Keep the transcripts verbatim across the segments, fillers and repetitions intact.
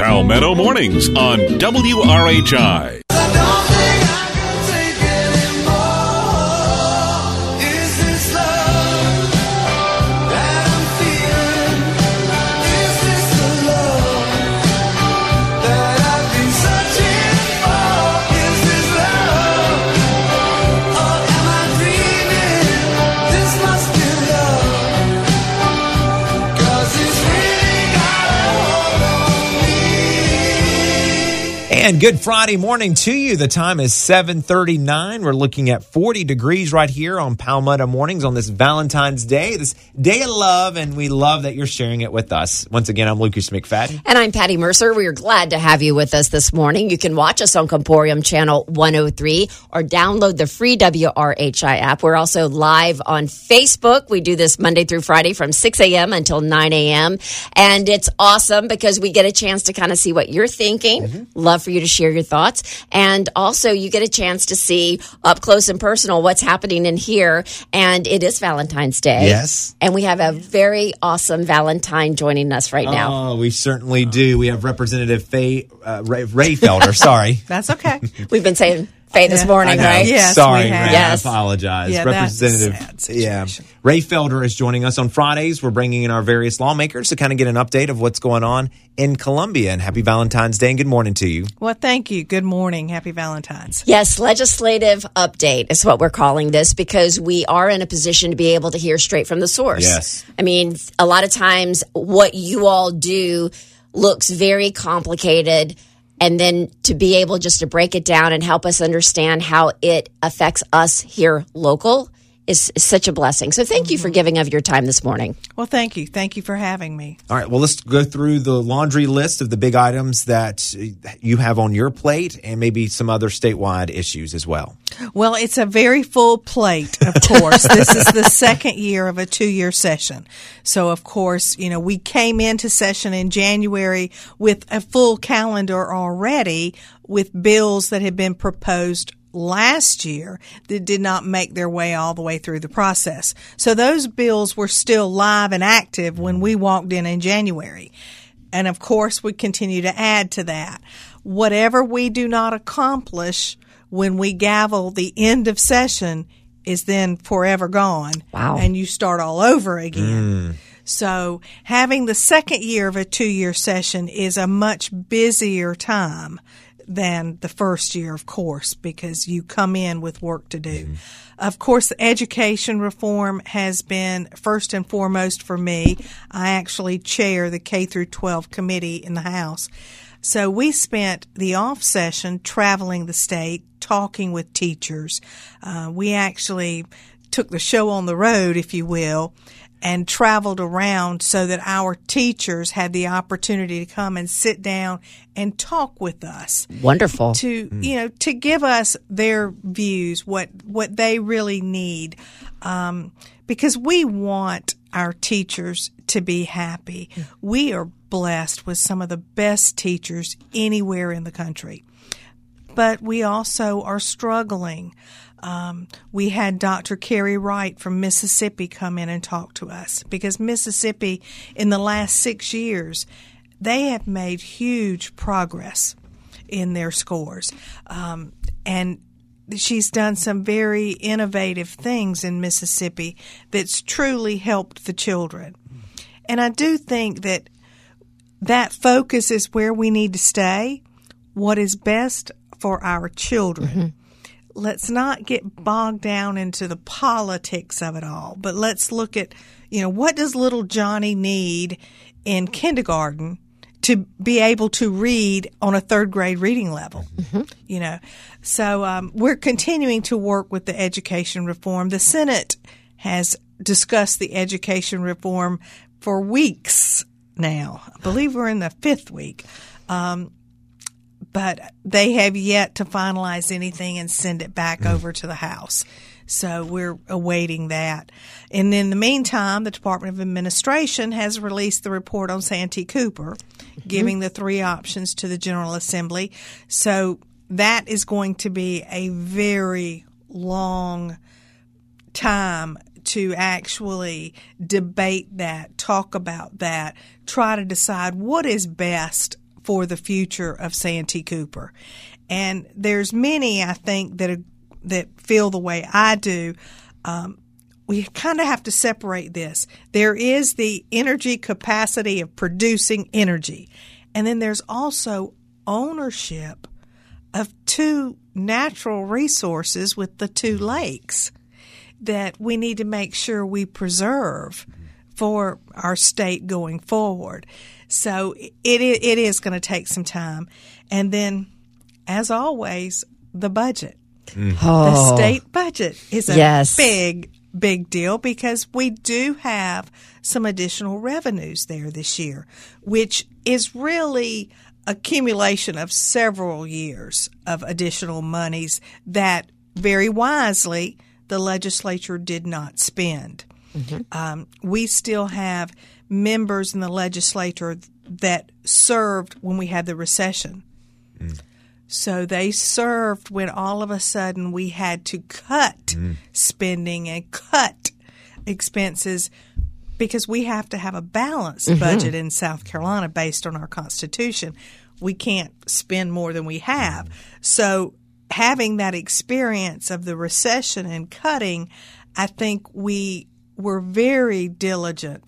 Palmetto Mornings on W R H I. And good Friday morning to you. The time is seven thirty-nine. We're looking at forty degrees right here on Palmetto Mornings on this Valentine's Day, this day of love, and we love that you're sharing it with us. Once again, I'm Lucas McFadden. And I'm Patty Mercer. We are glad to have you with us this morning. You can watch us on Comporium Channel one oh three or download the free W R H I app. We're also live on Facebook. We do this Monday through Friday from six a.m. until nine a.m. And it's awesome because we get a chance to kind of see what you're thinking. Mm-hmm. Love for you to share your thoughts. And also you get a chance to see up close and personal what's happening in here. And it is Valentine's Day. Yes. And we have a very awesome Valentine joining us right now. Oh, we certainly do. We have Representative Faye, uh, Ray, Ray Felder. Sorry. That's okay. We've been saying Faye this morning, right? Yes, Sorry, we have. Ray, Yes. I apologize. Yeah, Representative, that's a sad yeah, situation. Ray Felder is joining us on Fridays. We're bringing in our various lawmakers to kind of get an update of what's going on in Columbia. And happy Valentine's Day and good morning to you. Well, thank you. Good morning. Happy Valentine's. Yes, legislative update is what we're calling this because we are in a position to be able to hear straight from the source. Yes. I mean, a lot of times what you all do looks very complicated. And then to be able just to break it down and help us understand how it affects us here local is, is such a blessing. So thank mm-hmm. you for giving of your time this morning. Well, thank you. Thank you for having me. All right. Well, let's go through the laundry list of the big items that you have on your plate and maybe some other statewide issues as well. Well, it's a very full plate, of course. This is the second year of a two-year session. So, of course, you know, we came into session in January with a full calendar already with bills that had been proposed last year that did not make their way all the way through the process. So those bills were still live and active when we walked in in January. And, of course, we continue to add to that. Whatever we do not accomplish when we gavel the end of session is then forever gone. Wow. And you start all over again. Mm. So having the second year of a two-year session is a much busier time than the first year, of course, because you come in with work to do. Mm-hmm. Of course, education reform has been first and foremost for me. I actually chair the K through twelve committee in the House. So we spent the off session traveling the state, talking with teachers. Uh, we actually took the show on the road, if you will, and traveled around so that our teachers had the opportunity to come and sit down and talk with us. Wonderful. To, you know, to give us their views, what, what they really need. Um, because we want our teachers to be happy. We are blessed with some of the best teachers anywhere in the country. But we also are struggling. Um, we had Doctor Carrie Wright from Mississippi come in and talk to us because Mississippi, in the last six years, they have made huge progress in their scores. Um, and she's done some very innovative things in Mississippi that's truly helped the children. And I do think that that focus is where we need to stay, what is best for our children. Mm-hmm. Let's not get bogged down into the politics of it all, but let's look at, you know, what does little Johnny need in kindergarten to be able to read on a third grade reading level? Mm-hmm. You know, so um, we're continuing to work with the education reform. The Senate has discussed the education reform for weeks now. I believe we're in the fifth week. Um, But they have yet to finalize anything and send it back over to the House. So we're awaiting that. And in the meantime, the Department of Administration has released the report on Santee Cooper, mm-hmm. giving the three options to the General Assembly. So that is going to be a very long time to actually debate that, talk about that, try to decide what is best for the future of Santee Cooper. And there's many, I think, that are, that feel the way I do. Um, we kind of have to separate this. There is the energy capacity of producing energy, and then there's also ownership of two natural resources with the two lakes that we need to make sure we preserve for our state going forward. So it it is going to take some time. And then, as always, the budget. Oh. The state budget is a Yes. big, big deal because we do have some additional revenues there this year, which is really accumulation of several years of additional monies that very wisely the legislature did not spend. Mm-hmm. Um, we still have members in the legislature that served when we had the recession. Mm. So they served when all of a sudden we had to cut mm. spending and cut expenses because we have to have a balanced mm-hmm. budget in South Carolina based on our Constitution. We can't spend more than we have. So having that experience of the recession and cutting, I think we were very diligent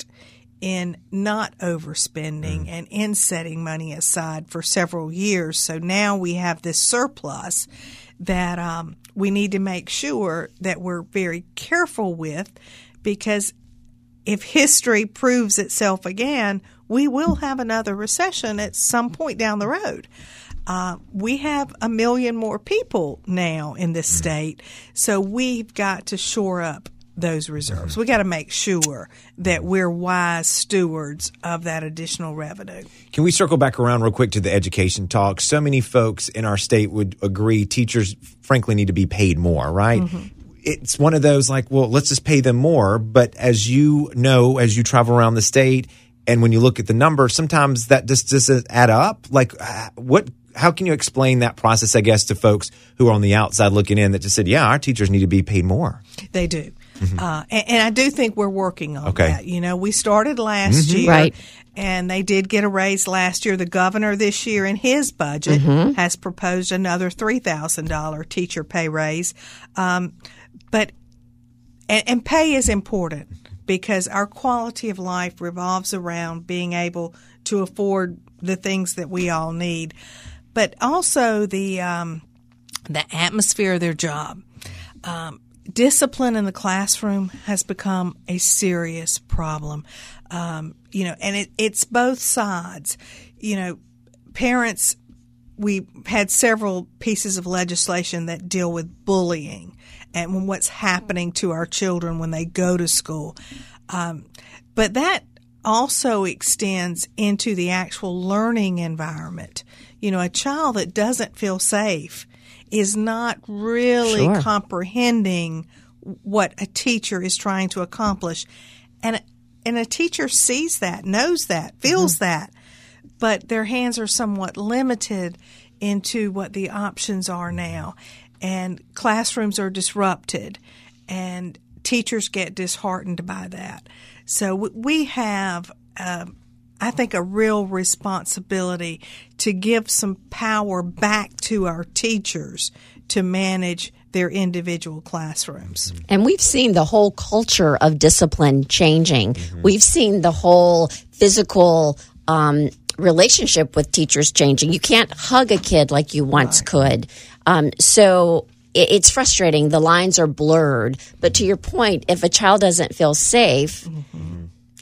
in not overspending mm. and in setting money aside for several years. So now we have this surplus that um, we need to make sure that we're very careful with, because if history proves itself again, we will have another recession at some point down the road. Uh, we have a million more people now in this state, so we've got to shore up those reserves. We got to make sure that we're wise stewards of that additional revenue. Can we circle back around real quick to the education talk? So many folks in our state would agree teachers, frankly, need to be paid more, right? Mm-hmm. It's one of those like, well, let's just pay them more. But as you know, as you travel around the state, and when you look at the numbers, sometimes that just doesn't add up. Like, what? How can you explain that process, I guess, to folks who are on the outside looking in that just said, yeah, our teachers need to be paid more? They do. Mm-hmm. Uh, and, and I do think we're working on okay. that. You know, we started last mm-hmm. year, right. and they did get a raise last year. The governor this year in his budget mm-hmm. has proposed another three thousand dollars teacher pay raise. Um, but and, and pay is important because our quality of life revolves around being able to afford the things that we all need, but also the um, the atmosphere of their job. Um, discipline in the classroom has become a serious problem, um, you know, and it, it's both sides. You know, parents, we had several pieces of legislation that deal with bullying and what's happening to our children when they go to school. Um, but that also extends into the actual learning environment. You know, a child that doesn't feel safe is not really Sure. comprehending what a teacher is trying to accomplish. And, and a teacher sees that, knows that, feels mm-hmm. that, but their hands are somewhat limited into what the options are now. And classrooms are disrupted, and teachers get disheartened by that. So we have, uh, I think, a real responsibility to give some power back to our teachers to manage their individual classrooms. And we've seen the whole culture of discipline changing. Mm-hmm. We've seen the whole physical um, relationship with teachers changing. You can't hug a kid like you once right. could. Um, so it, it's frustrating. The lines are blurred. But to your point, if a child doesn't feel safe, mm-hmm.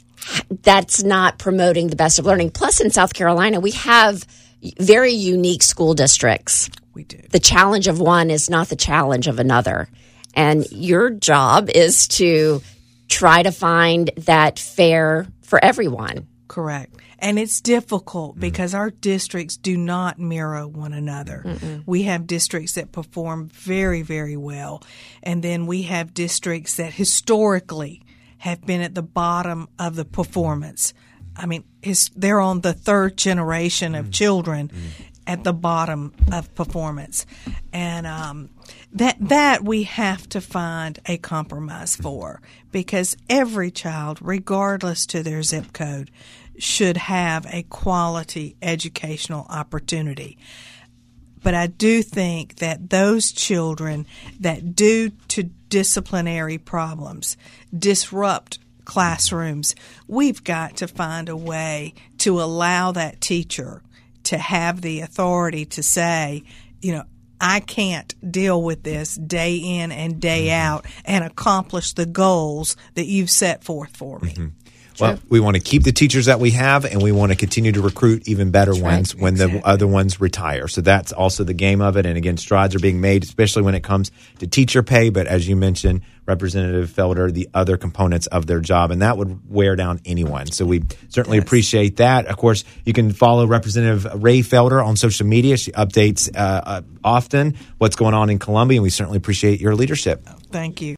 that's not promoting the best of learning. Plus, in South Carolina, we have very unique school districts. We do. The challenge of one is not the challenge of another. And your job is to try to find that fair for everyone. Correct. And it's difficult because our districts do not mirror one another. Mm-mm. We have districts that perform very, very well. And then we have districts that historically have been at the bottom of the performance. I mean, his, they're on the third generation of children at the bottom of performance. And um, that that we have to find a compromise for, because every child, regardless to their zip code, should have a quality educational opportunity. But I do think that those children that, due to disciplinary problems, disrupt classrooms, we've got to find a way to allow that teacher to have the authority to say, you know, I can't deal with this day in and day out and accomplish the goals that you've set forth for me. Mm-hmm. Well, we want to keep the teachers that we have, and we want to continue to recruit even better that's ones right. when exactly. the other ones retire. So that's also the game of it. And again, strides are being made, especially when it comes to teacher pay. But as you mentioned, Representative Felder, the other components of their job, and that would wear down anyone. So we certainly yes. appreciate that. Of course, you can follow Representative Ray Felder on social media. She updates uh, uh, often what's going on in Columbia, and we certainly appreciate your leadership. Thank you.